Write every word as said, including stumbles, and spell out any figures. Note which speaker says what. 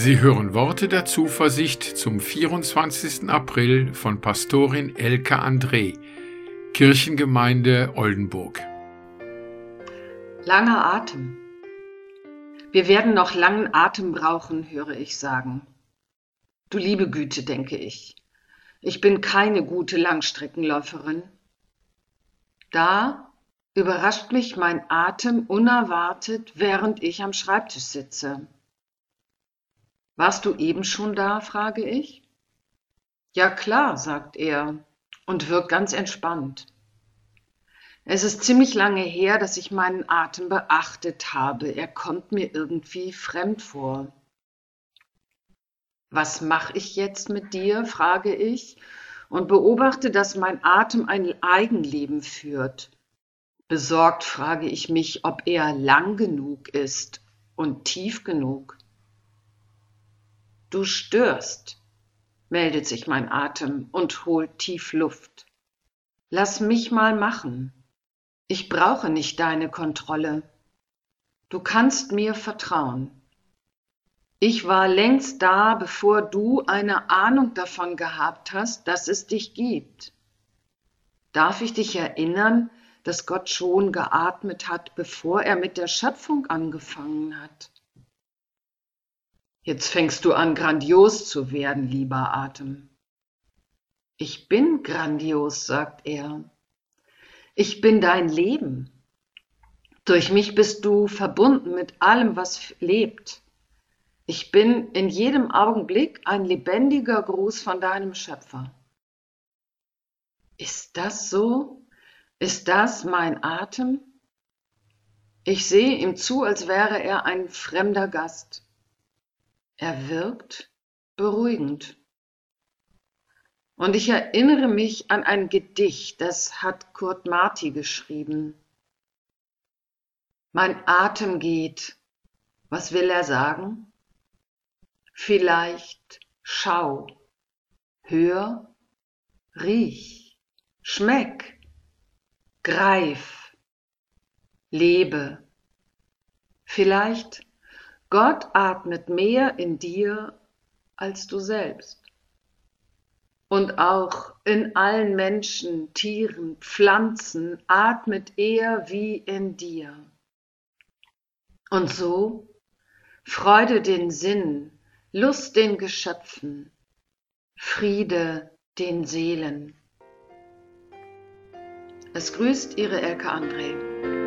Speaker 1: Sie hören Worte der Zuversicht zum vierundzwanzigsten April von Pastorin Elke André, Kirchengemeinde Oldenburg.
Speaker 2: Langer Atem. Wir werden noch langen Atem brauchen, höre ich sagen. Du liebe Güte, denke ich. Ich bin keine gute Langstreckenläuferin. Da überrascht mich mein Atem unerwartet, während ich am Schreibtisch sitze. Warst du eben schon da, frage ich. Ja klar, sagt er und wirkt ganz entspannt. Es ist ziemlich lange her, dass ich meinen Atem beachtet habe. Er kommt mir irgendwie fremd vor. Was mache ich jetzt mit dir, frage ich und beobachte, dass mein Atem ein Eigenleben führt. Besorgt frage ich mich, ob er lang genug ist und tief genug. Du störst, meldet sich mein Atem und holt tief Luft. Lass mich mal machen. Ich brauche nicht deine Kontrolle. Du kannst mir vertrauen. Ich war längst da, bevor du eine Ahnung davon gehabt hast, dass es dich gibt. Darf ich dich erinnern, dass Gott schon geatmet hat, bevor er mit der Schöpfung angefangen hat? Jetzt fängst du an, grandios zu werden, lieber Atem. Ich bin grandios, sagt er. Ich bin dein Leben. Durch mich bist du verbunden mit allem, was lebt. Ich bin in jedem Augenblick ein lebendiger Gruß von deinem Schöpfer. Ist das so? Ist das mein Atem? Ich sehe ihm zu, als wäre er ein fremder Gast. Er wirkt beruhigend. Und ich erinnere mich an ein Gedicht, das hat Kurt Marti geschrieben. Mein Atem geht. Was will er sagen? Vielleicht schau, hör, riech, schmeck, greif, lebe. Vielleicht Gott atmet mehr in dir als du selbst. Und auch in allen Menschen, Tieren, Pflanzen atmet er wie in dir. Und so Freude den Sinn, Lust den Geschöpfen, Friede den Seelen. Es grüßt Ihre Elke André.